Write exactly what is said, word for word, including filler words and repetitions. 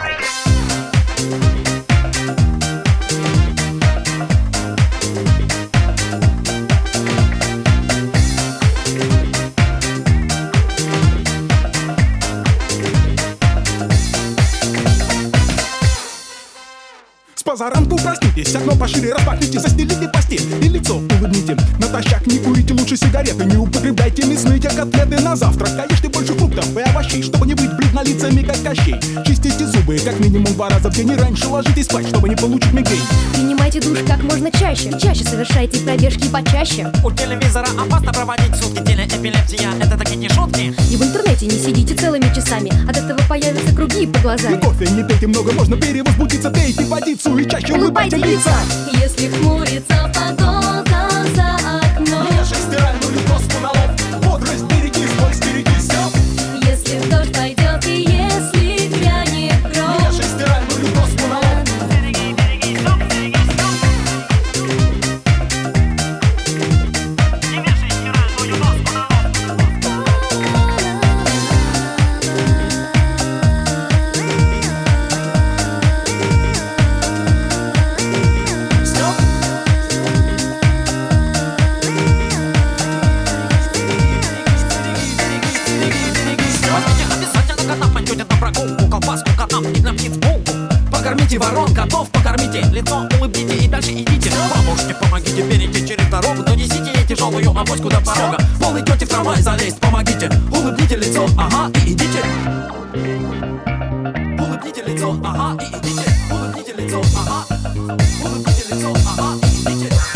Позаранку проснитесь, окно пошире распахните, застелите постель и лицо улыбните. Натощак не курите лучше сигареты, не употребляйте мясные котлеты на завтрак. А ешьте больше фруктов и овощей, чтобы не быть бледнолицами, как Кощей. Чистите зубы как минимум два раза в день и раньше ложитесь спать, чтобы не получить мигрень. Принимайте душ как можно чаще, чаще совершайте пробежки почаще. У телевизора опасно проводить сутки, телеэпилепсия — это такие не шутки. И в интернете не сидите целыми часами, от этого появятся круги под глазами. И кофе не пейте много, можно перевозбудиться, пейте водицу и чаще улыбайте лица. Если хмурится погода за окном, вешай стиральную доску на лоб, бодрость береги, злой стереги, все. если дождь пойдет и если грянет гром, вешай стиральную доску на лоб. Береги, береги, стоп, береги, стоп. Не вешай стиральную доску на лоб. Покормите ворон, котов покормите, лицо улыбните и дальше идите. Бабушке помогите, перейти через дорогу, донесите ей тяжелую авоську до порога. Пол идете в трамвай залезть, помогите, улыбните лицо, ага, и идите. Улыбните лицо, ага, и идите. Улыбните лицо, ага. Улыбните лицо, ага, и идите.